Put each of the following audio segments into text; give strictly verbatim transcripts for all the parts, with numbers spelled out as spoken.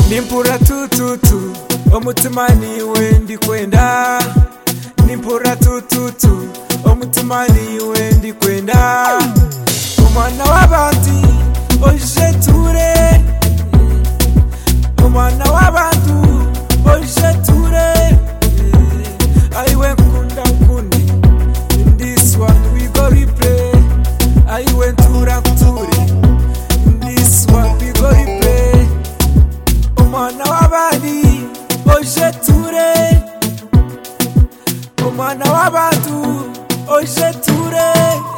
Nimpura tututu omutima niwe ndikwenda, nimpura tututu omutima niwe ndikwenda. Omwana w'abantu oje ture, omwana w'abantu oje ture. Aiwe nkunda nkundi, in this one we go replay. Aiwe ntura kuture, in this one we go replay. Omwana w'abandi oje ture, omwana w'abantu oje ture.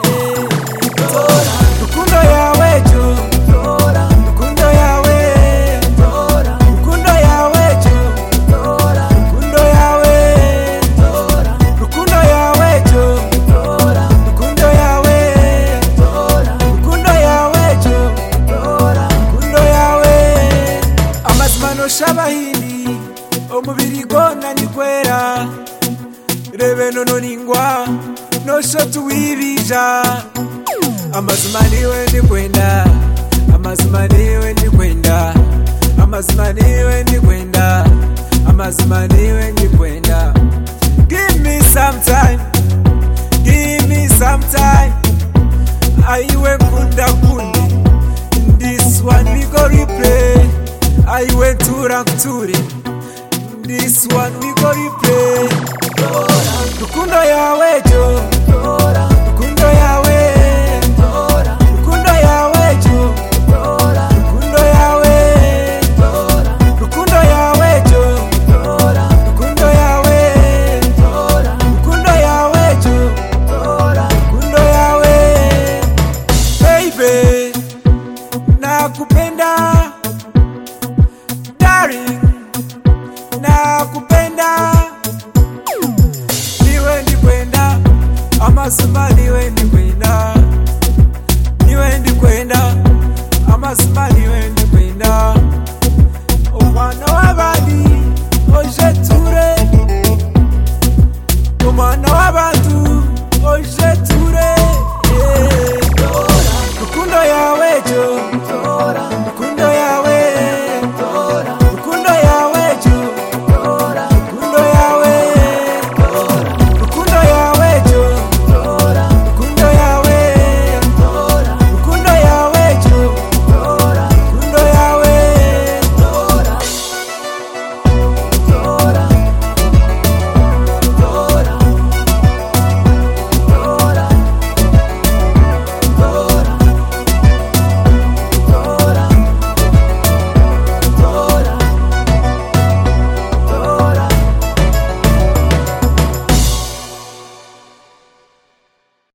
Rukundo yawe jo, rukundo yawe, rukundo yawe jo, rukundo yawe, rukundo yawe jo, rukundo yawe, rukundo yawe jo, rukundo yawe. Amazima noshabahindi omubiri gona nikwera, rebe nono ningwa nosho tuwibija. Amazima niwe ndikwenda, amazima niwe ndikwenda, amazima niwe ndikwenda, amazima niwe ndikwenda. Give me some time, give me some time. Aiwe nkunda kundi, in this one we go replay. Aiwe ntura kuture, in this one we go replay. Rukundo yawe jo,